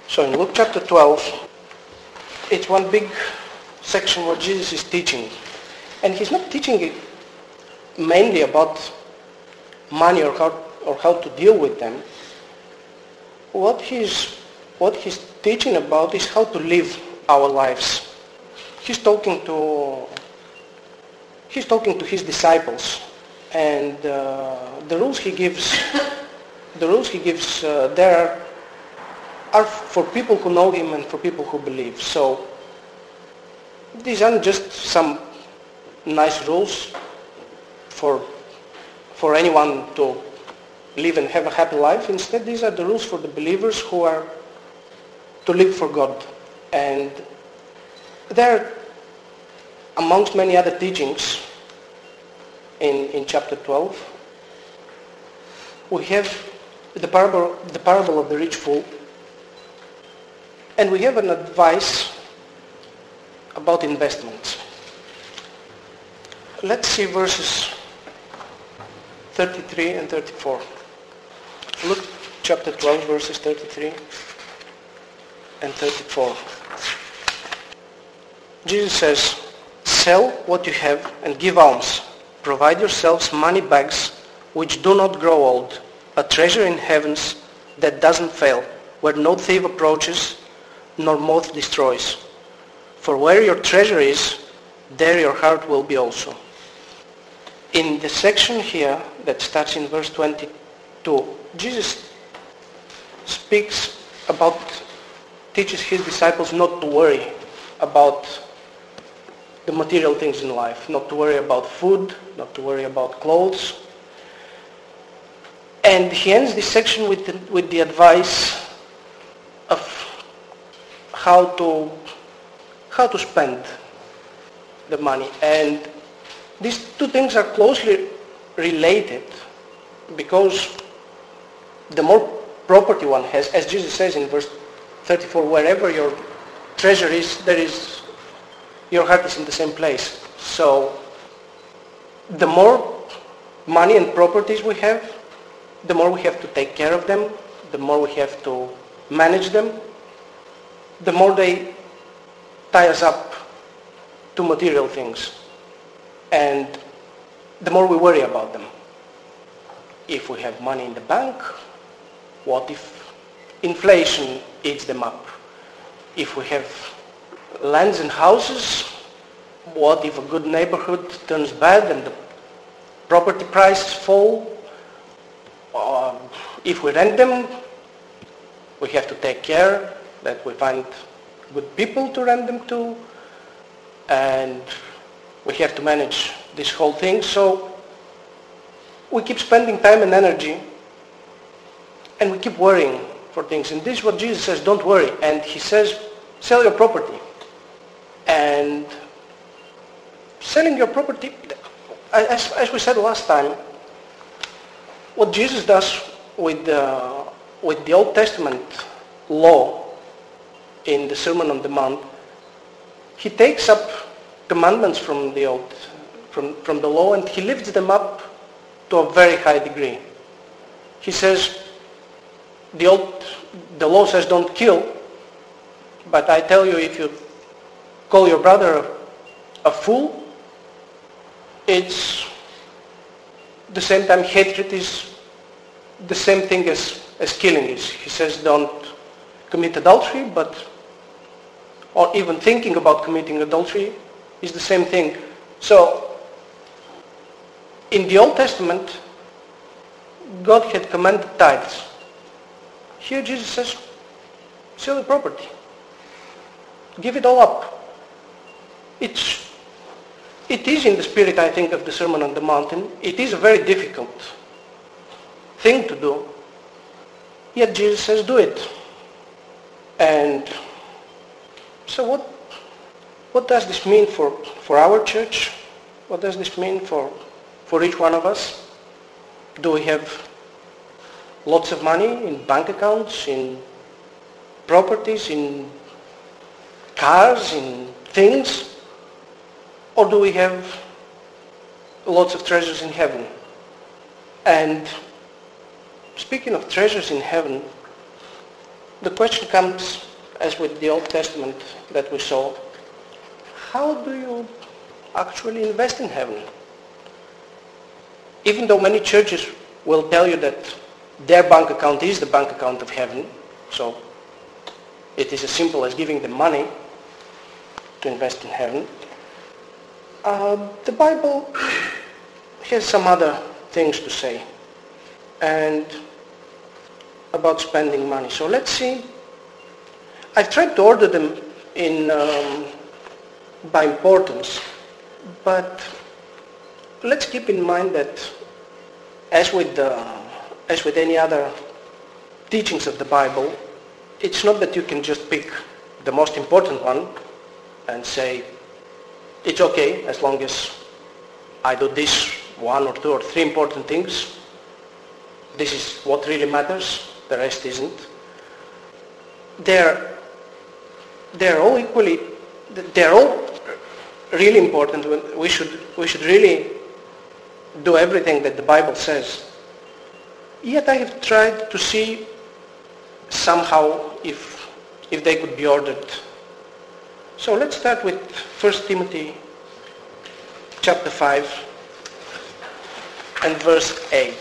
So in Luke chapter 12, it's one big section where Jesus is teaching. And he's not teaching it mainly about money or how to deal with them. What he's teaching about is how to live our lives. He's talking to his disciples, and the rules he gives there are for people who know him and for people who believe. So these aren't just some nice rules for anyone to live and have a happy life. Instead, these are the rules for the believers who are to live for God. And there, amongst many other teachings in chapter 12, we have the parable of the rich fool, and we have an advice about investments. Let's see verses 33 and 34. Luke chapter 12, verses 33 and 34. Jesus says, "Sell what you have and give alms. Provide yourselves money bags which do not grow old, a treasure in heavens that doesn't fail, where no thief approaches nor moth destroys. For where your treasure is, there your heart will be also." In the section here that starts in verse 22, Jesus teaches his disciples not to worry about the material things in life, not to worry about food, not to worry about clothes. And he ends this section with the advice of how to spend the money. And these two things are closely related, because the more property one has, as Jesus says in verse 34, wherever your treasure is, your heart is in the same place. So the more money and properties we have, the more we have to take care of them, the more we have to manage them, the more they tie us up to material things, and the more we worry about them. If we have money in the bank, what if inflation eats them up? If we have lands and houses, what if a good neighborhood turns bad and the property prices fall? If we rent them, we have to take care that we find good people to rent them to, and we have to manage this whole thing. So we keep spending time and energy, and we keep worrying for things. And this is what Jesus says: don't worry. And he says, sell your property. And selling your property, as we said last time, what Jesus does with the Old Testament law in the Sermon on the Mount, he takes up commandments from the law, and he lifts them up to a very high degree. He says, the law says don't kill, but I tell you, if you call your brother a fool, it's the same time hatred is the same thing as killing is. He says don't commit adultery, or even thinking about committing adultery is the same thing. So in the Old Testament, God had commanded tithes. Here Jesus says, sell the property. Give it all up. It is in the spirit, I think, of the Sermon on the Mountain. It is a very difficult thing to do. Yet Jesus says, do it. And so what does this mean for our church? What does this mean for each one of us? Do we have lots of money in bank accounts, in properties, in cars, in things? Or do we have lots of treasures in heaven? And speaking of treasures in heaven, the question comes, as with the Old Testament that we saw, how do you actually invest in heaven? Even though many churches will tell you that their bank account is the bank account of heaven, so it is as simple as giving them money to invest in heaven, the Bible has some other things to say and about spending money. So let's see. I've tried to order them in by importance, but let's keep in mind that as with any other teachings of the Bible, it's not that you can just pick the most important one and say, it's okay as long as I do this 1 or 2 or 3 important things. This is what really matters, the rest isn't. They're all really important. We should really do everything that the Bible says. Yet I have tried to see somehow if they could be ordered. So let's start with 1 Timothy chapter 5 and verse 8.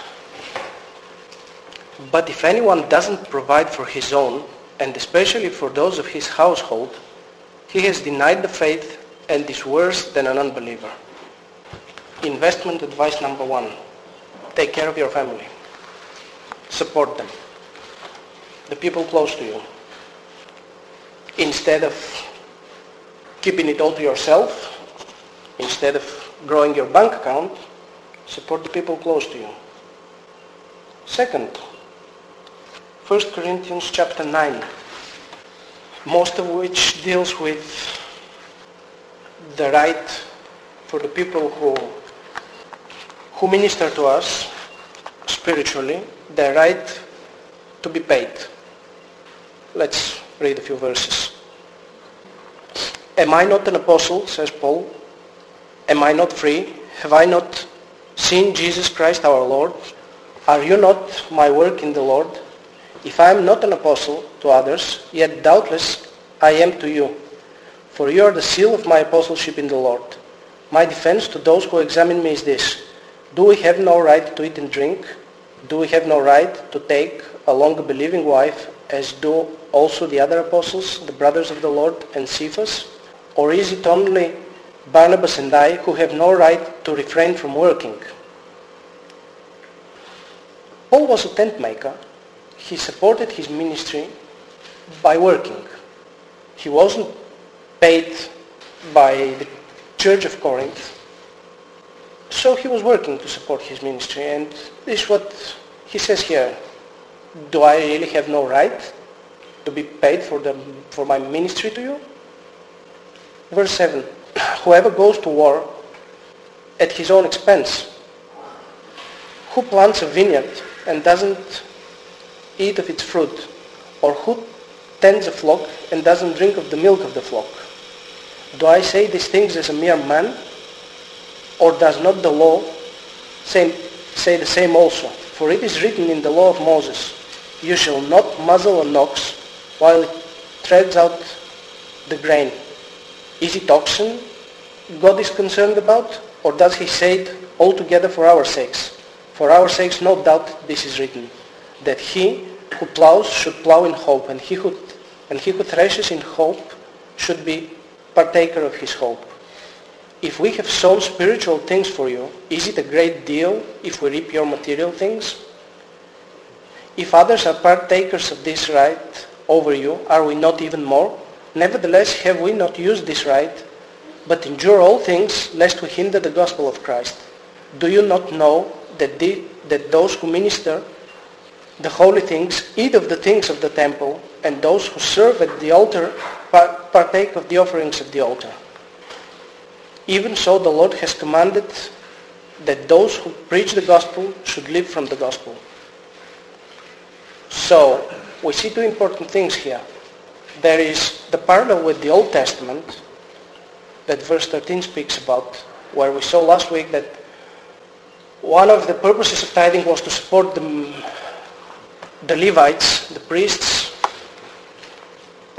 But if anyone doesn't provide for his own, and especially for those of his household, he has denied the faith and is worse than an unbeliever. Investment advice number 1. Take care of your family. Support them. The people close to you. Instead of keeping it all to yourself, instead of growing your bank account, support the people close to you. Second, 1 Corinthians chapter 9, most of which deals with the right for the people who minister to us spiritually, the right to be paid. Let's read a few verses. Am I not an apostle, says Paul? Am I not free? Have I not seen Jesus Christ our Lord? Are you not my work in the Lord? If I am not an apostle to others, yet doubtless I am to you. For you are the seal of my apostleship in the Lord. My defense to those who examine me is this: do we have no right to eat and drink? Do we have no right to take along a believing wife, as do also the other apostles, the brothers of the Lord, and Cephas? Or is it only Barnabas and I who have no right to refrain from working? Paul was a tent maker. He supported his ministry by working. He wasn't paid by the Church of Corinth, so he was working to support his ministry. And this is what he says here. Do I really have no right to be paid for my ministry to you? Verse 7. Whoever goes to war at his own expense, who plants a vineyard and doesn't eat of its fruit, or who tends a flock and doesn't drink of the milk of the flock? Do I say these things as a mere man? Or does not the law say the same also? For it is written in the law of Moses, you shall not muzzle an ox while it treads out the grain. Is it oxen God is concerned about? Or does he say it altogether for our sakes? For our sakes, no doubt this is written, that he who plows should plow in hope, and he who threshes in hope should be partaker of his hope. If we have sown spiritual things for you, is it a great deal if we reap your material things? If others are partakers of this right over you, are we not even more? Nevertheless, have we not used this right, but endure all things, lest we hinder the gospel of Christ? Do you not know that those who minister the holy things eat of the things of the temple, and those who serve at the altar partake of the offerings of the altar? Even so, the Lord has commanded that those who preach the gospel should live from the gospel. So, we see 2 important things here. There is the parallel with the Old Testament that verse 13 speaks about, where we saw last week that one of the purposes of tithing was to support the Levites, the priests,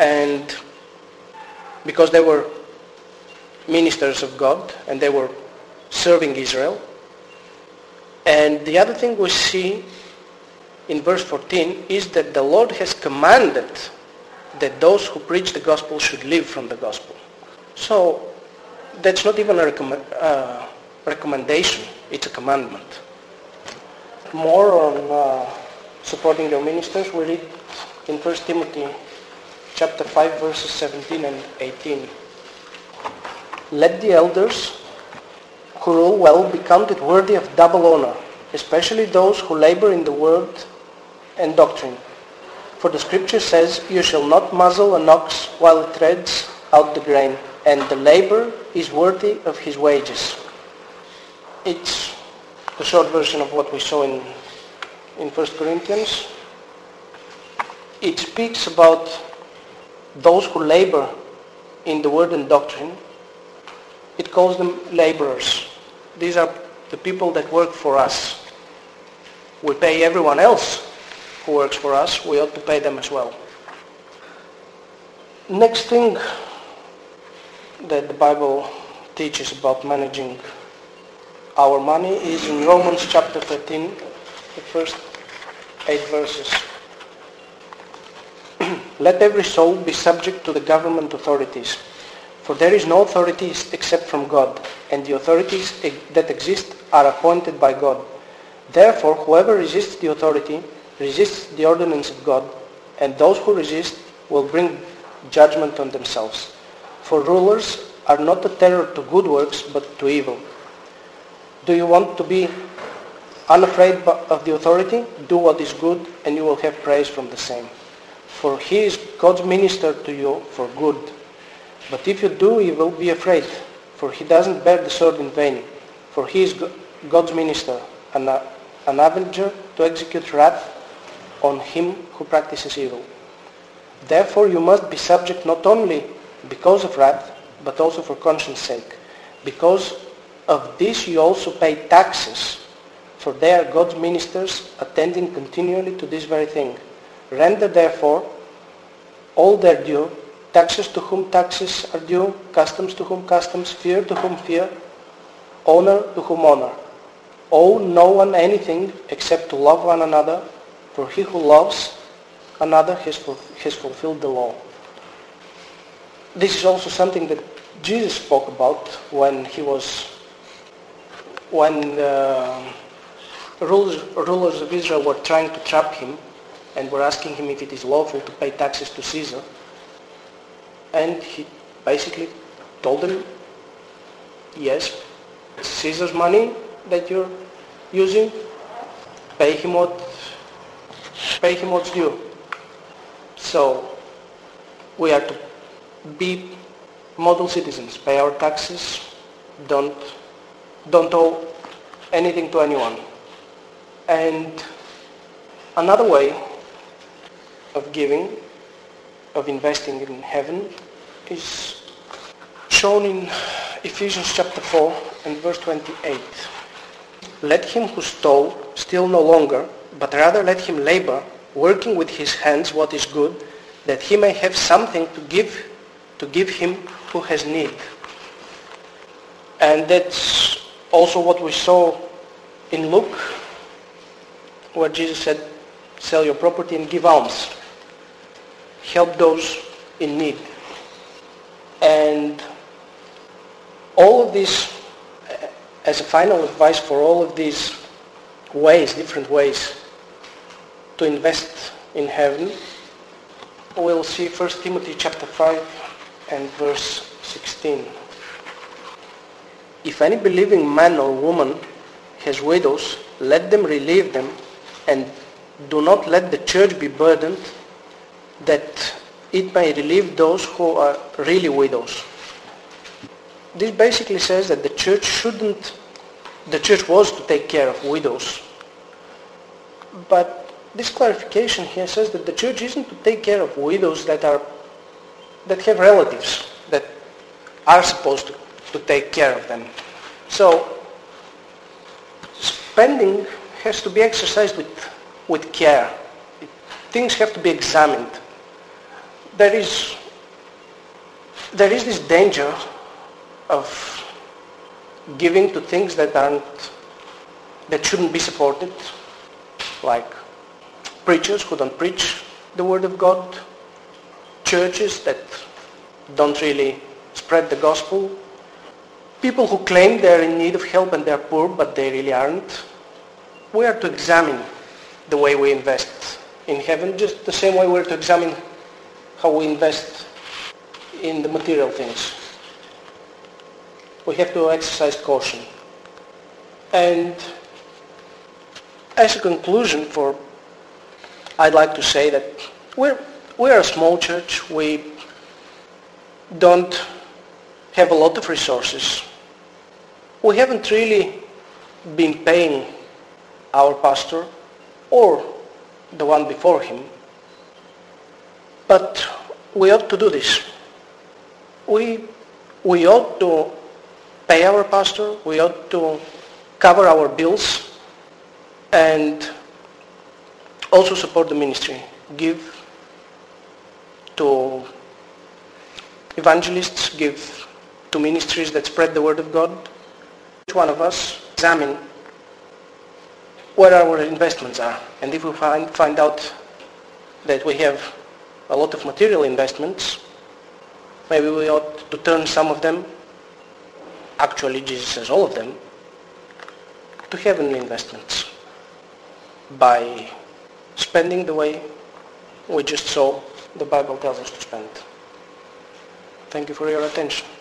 and because they were ministers of God and they were serving Israel. And the other thing we see in verse 14 is that the Lord has commanded that those who preach the gospel should live from the gospel. So that's not even a recommendation, it's a commandment. More on supporting their ministers, we read in 1 Timothy chapter 5 verses 17 and 18. Let the elders who rule well be counted worthy of double honor, especially those who labor in the word and doctrine. For the scripture says, you shall not muzzle an ox while it treads out the grain, and the labor is worthy of his wages. It's the short version of what we saw in 1 Corinthians. It speaks about those who labor in the word and doctrine. It calls them laborers. These are the people that work for us. We pay everyone else who works for us. We ought to pay them as well. Next thing that the Bible teaches about managing our money is in Romans chapter 13, the first 8 verses. Let every soul be subject to the government authorities, for there is no authority except from God, and the authorities that exist are appointed by God. Therefore, whoever resists the authority resists the ordinance of God, and those who resist will bring judgment on themselves. For rulers are not a terror to good works, but to evil. Do you want to be unafraid of the authority? Do what is good, and you will have praise from the same. For he is God's minister to you for good. But if you do evil, be afraid, for he doesn't bear the sword in vain. For he is God's minister, an avenger to execute wrath on him who practices evil. Therefore you must be subject not only because of wrath, but also for conscience sake. Because of this you also pay taxes, for they are God's ministers, attending continually to this very thing. Render therefore all their due, taxes to whom taxes are due, customs to whom customs, fear to whom fear, honor to whom honor. Owe no one anything except to love one another, for he who loves another has fulfilled the law. This is also something that Jesus spoke about when the rulers of Israel were trying to trap him and were asking him if it is lawful to pay taxes to Caesar. And he basically told them, yes, it's Caesar's money that you're using, pay him what's due. So we are to be model citizens, pay our taxes, don't owe anything to anyone. And another way of giving, of investing in heaven, is shown in Ephesians chapter 4 and verse 28. Let him who stole steal no longer, but rather let him labor, working with his hands what is good, that he may have something to give him who has need. And that's also what we saw in Luke, where Jesus said, sell your property and give alms. Help those in need. And all of this, as a final advice for all of these ways, different ways to invest in heaven, we'll see 1 Timothy chapter 5 and verse 16. If any believing man or woman has widows, let them relieve them, and do not let the church be burdened, that it may relieve those who are really widows. This basically says that the church was to take care of widows. But this clarification here says that the church isn't to take care of widows that have relatives that are supposed to take care of them. So spending has to be exercised with care. Things have to be examined. there is this danger of giving to things that shouldn't be supported, like preachers who don't preach the Word of God, churches that don't really spread the gospel, people who claim they're in need of help and they're poor, but they really aren't. We are to examine the way we invest in heaven, just the same way we're to examine how we invest in the material things. We have to exercise caution. And as a conclusion, I'd like to say that we're a small church. We don't have a lot of resources. We haven't really been paying our pastor or the one before him, but we ought to do this. We ought to pay our pastor, we ought to cover our bills, and also support the ministry. Give to evangelists, give to ministries that spread the Word of God. Each one of us examine where our investments are. And if we find out that we have a lot of material investments, maybe we ought to turn some of them, actually Jesus says all of them, to heavenly investments by spending the way we just saw the Bible tells us to spend. Thank you for your attention.